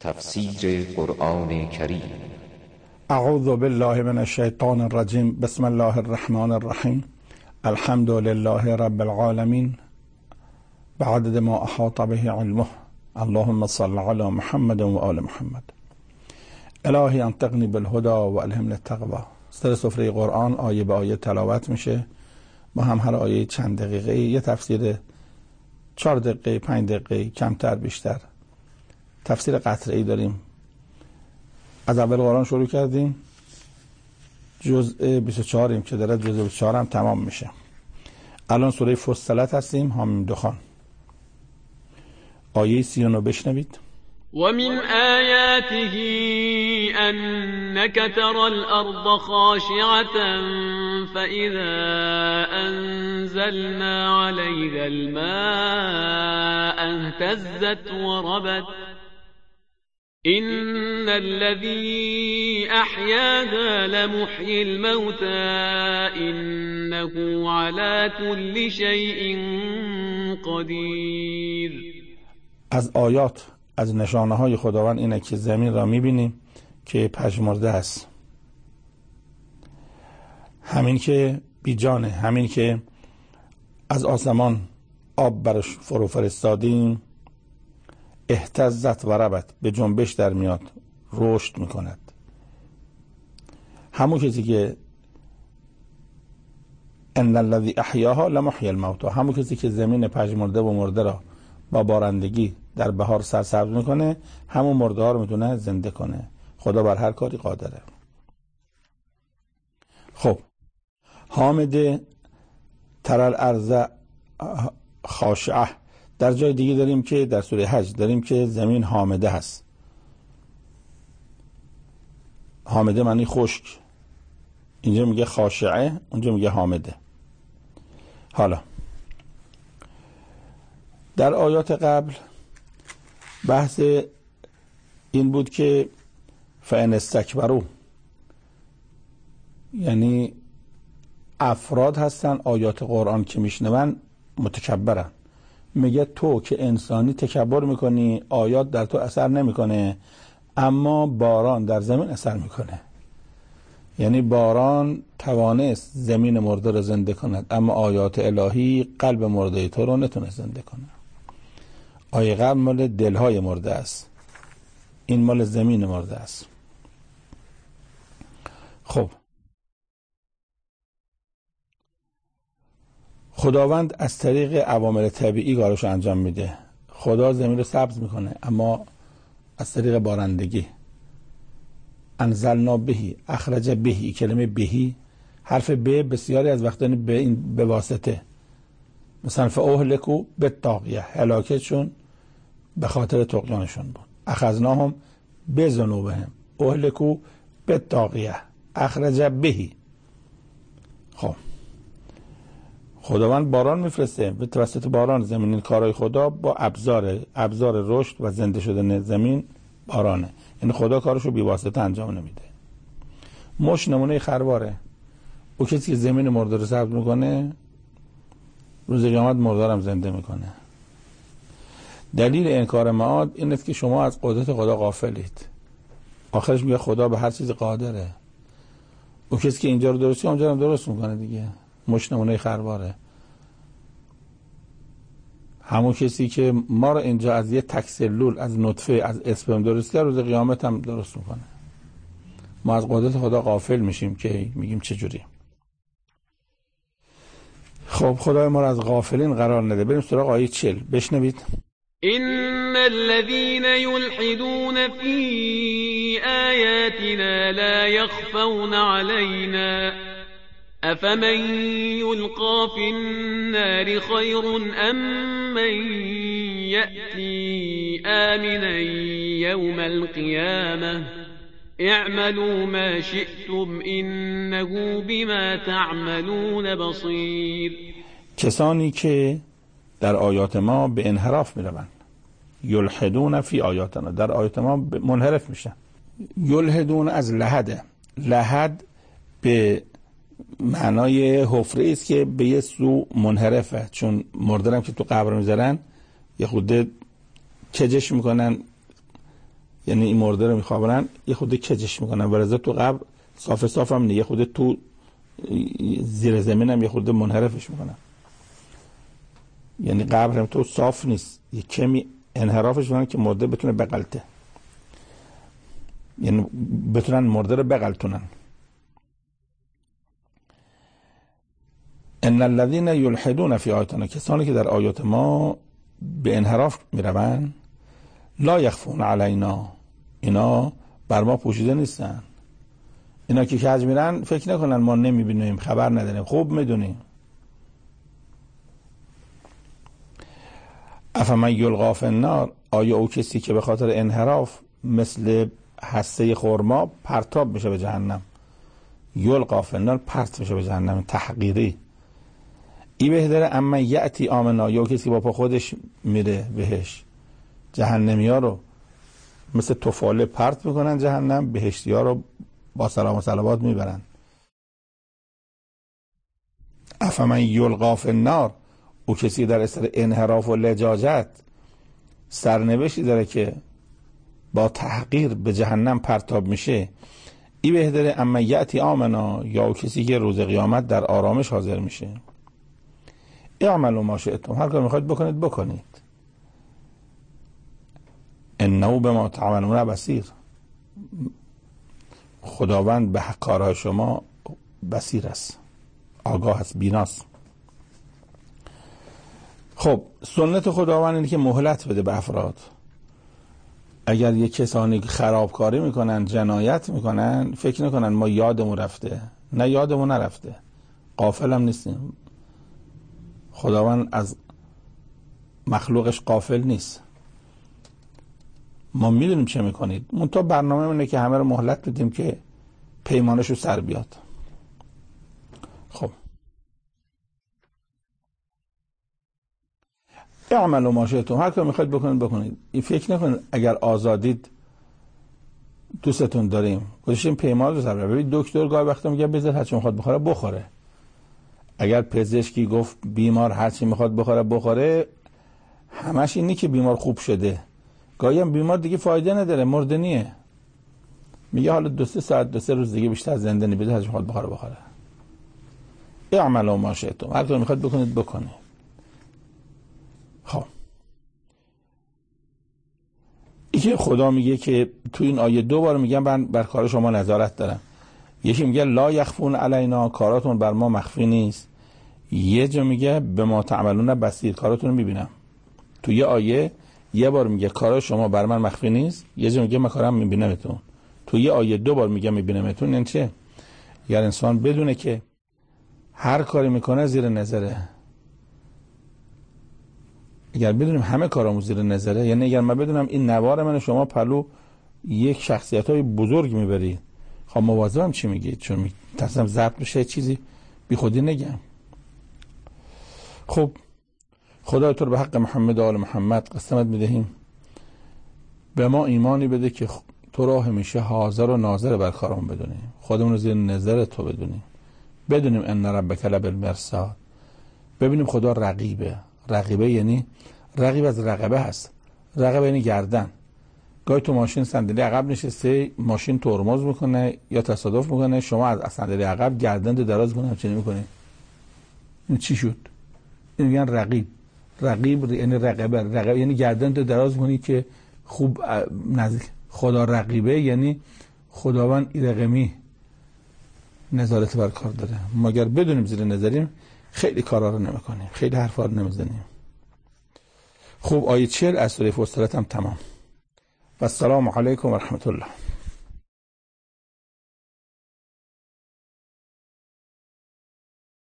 تفسیر قرآن کریم. اعوذ بالله من الشیطان الرجیم. بسم الله الرحمن الرحیم. الحمد لله رب العالمین بعدد ما احاط به علمه. اللهم صل علی محمد و آل محمد. الهی انطقنی بالهدى و الهمنی التقوی. سر سفره قرآن آیه به آیه تلاوت میشه. ما هم هر آیه چند دقیقه یه تفسیر 4 دقیقه 5 دقیقه کمتر بیشتر تفسیر قطعی داریم. از اول قرآن شروع کردیم، جزء 24 که داره، جزء 24 هم تمام میشه. الان سوره فصلت هستیم، حامیم دخان. آیه 39 بشنوید. ومن آياته أنك ترى الأرض خاشعة فإذا أنزلنا عليها الماء اهتزت وربت إن الذي أحياها لمحيي الموتى إنه على كل شيء قدير. از آیات، از نشانه های خداوند اینه که زمین را میبینیم که پژمرده است، همین که بیجانه، همین که از آسمان آب برش فرو فرستادیم، اهتزت و ربت، به جنبش در میاد، رشد میکند. همون کسی که ان الذی احیاها لمحیی الموتى، همون کسی که زمین پژمرده و مرده را با بارندگی در بهار سرسبز میکنه، همون مرده ها رو میتونه زنده کنه. خدا بر هر کاری قادره. خب، حامد ترى الارض خاشعه. در جای دیگه داریم که در سوره حج داریم که زمین حامده هست. حامده معنی خشک، اینجا میگه خاشعه، اونجا میگه حامده. حالا در آیات قبل بحث این بود که فان استکبروا، یعنی افراد هستن آیات قرآن که میشنون متکبرن. میگه تو که انسانی تکبر میکنی، آیات در تو اثر نمیکنه، اما باران در زمین اثر میکنه. یعنی باران توانست زمین مرده رو زنده کند، اما آیات الهی قلب مرده تو رو نتونه زنده کنه. آیه قبل مال دلهای مرده است، این مال زمین مرده است. خب، خداوند از طریق عوامل طبیعی کارش انجام میده. خدا زمین رو سبز میکنه، اما از طریق بارندگی. انزلنا بهی، اخرج بهی، کلمه بهی حرف ب بسیاری از وقتا به واسطه. مثلا فاهلکوا بالطاغیه، هلاکتشون به خاطر طغیانشون بود. اخذناهم بذنوبهم، اهلکوا بالطاغیه، اخرج بهی. خب، خداوند باران میفرسته، به توسط باران زمین، کارهای خدا با ابزار رشد و زنده شدن زمین بارانه. یعنی خدا کارشو بی واسطه انجام نمیده. مش نمونه خرواره. او کسی که زمین مرده رو سبز میکنه، روز قیامت مرده هم زنده میکنه. دلیل انکار معاد این است که شما از قدرت خدا غافلید. آخرش میگه خدا به هر چیز قادره. او کسی که اینجا رو درست کنه، اونجا رو درست میکنه دیگه. مش نمونه خرواره. همون کسی که ما رو اینجا از یه تک سلول، از نطفه، از اسپرم درست کرد، روز قیامت هم درست میکنه. ما از قدرت خدا غافل میشیم که میگیم چجوری. خب، خدای ما رو از غافلین قرار نده. بریم سراغ آیه 40 بشنوید. إن الذين يلحدون في آياتنا لا يخفون علينا أفمن يلقى في النار خير أم من يأتي آمنا يوم القيامة اعملوا ما شئتم إنه بما تعملون بصير. کسانی که در آیات ما به انحراف میروند، یلحدون فی آیاتنا، در آیات ما منحرف میشن. یلحدون از لحده، لحد به معنای حفره است که به یه سو منحرفه، چون مردرم که تو قبر میذارن یه خود کجش میکنن، یعنی این مرده رو میخوابونن یه خود کجش میکنن، ولذا تو قبر صاف هم نه، یه خود تو زیر زمین هم یه خود منحرفش میکنن. یعنی قبر هم تو صاف نیست، یه کمی انحرافش میکنن که مرده بتونه بغلطه، یعنی بتونن مرده رو بغلطونن. ان الذين يلحدون في آیاتنا، کسانی که در آیات ما به انحراف میروند، لا یخفون علینا، اینا بر ما پوشیده نیستن. اینا که کج میرن فکر نکنن ما نمیبینیم، خبر نداریم، خوب میدونیم. افمن یلقی فی النار، آیا او کسی که به خاطر انحراف مثل حصه خرما پرتاب میشه به جهنم، یلقی فی النار پرت میشه به جهنم، تحقیری. ای بهتره اما یأتی آمنا، یا کسی با پا خودش میره بهش. جهنمی ها رو مثل تفاله پرت میکنن جهنم، بهشتی ها رو با سلام و صلوات میبرن. افمن یلقی فی النار، او کسی در اثر انحراف و لجاجت سرنوشتی داره که با تحقیر به جهنم پرتاب میشه. ای بهتره اما یأتی آمنا، یا او کسی که روز قیامت در آرامش حاضر میشه. اعملوا ما شئتم، هر کار میخواید بکنید بکنید، انه بما تعملون بصیر، خداوند به کارهای شما بصیر است، آگاه است، بیناست. خب سنت خداوند اینه که مهلت بده به افراد. اگر یک کسانی خرابکاری میکنن، جنایت میکنن، فکر نکنن ما یادمون رفته. نه، یادمون نرفته، غافل هم نیستیم. خداوند از مخلوقش غافل نیست. ما میدونیم چه میکنید، منتها برنامه اینه که همه رو مهلت بدیم که پیمانش رو سر بیاد. خب اعملوا ما شئتم، هر کار میخواید بکنید بکنید. این فکر نکنید اگر آزادید دوستتون داریم گذاشتیم پیمان رو سر بیاد. ببین دکتر گاهی وقتا میگه بذار هر چی میخواد بخوره بخوره. اگر پزشکی گفت بیمار هر چی میخواد بخوره بخوره، همش اینی که بیمار خوب شده. گاهی هم بیمار دیگه فایده نداره، مردنیه، میگه حالا 2-3 ساعت 2-3 روز دیگه بیشتر زنده نمیده، هر چی میخواد بخوره. اعملوا ما شئتم، هر کاری میخواد بکنید بکنید. خب اینکه خدا میگه که تو این آیه 2 بار میگم من بر کار شما نظارت دارم. یکی میگه لا یخفون علینا، کاراتون بر ما مخفی نیست. یه جا میگه به ما تعملون بصیر، کاراتون رو میبینم. تو یه آیه یه بار میگه کارا شما بر من مخفی نیست، یه جا میگه من کارم میبینمتون. تو یه آیه 2 بار میگه میبینمتون. یعنی چه؟ یعنی انسان بدونه که هر کاری میکنه زیر نظره. اگر بدونیم همه کارامون زیر نظره، یعنی اگر من بدونم این نوار من شما پلو یک شخصیت‌های بزرگ میبرید، خب مواظبم چی میگید، چون تصمیم ضبط بشه چیزی بی خودی نگم. خب خدا تو رو به حق محمد و آل محمد قسمت میدهیم، به ما ایمانی بده که تو را همیشه حاضر و ناظر بر کارمون بدونیم، خودمون رو زیر نظر تو بدونیم، بدونیم ان ربک لبالمرصاد، ببینیم خدا رقیبه. رقیبه یعنی رقیب از رقبه هست. رقبه یعنی گردن. گاهی تو ماشین صندلی عقب نشسته، ماشین ترمز میکنه یا تصادف میکنه، شما از صندلی عقب گردن دراز کنه، همچنین میکنه. این چی شد؟ این میگن رقیب. رقیب یعنی رقبه. رقبه یعنی گردن دراز کنی که خوب نزدیک. خدا رقیبه یعنی خداوند رقمی نظارت بر کار داره. ما اگر بدونیم زیر نظریم خیلی کارا رو نمیکنیم، خیلی حرفا رو نمیزنیم. خب آیه 40 از سوره فصلت هم تمام. و السلام علیکم و رحمت الله.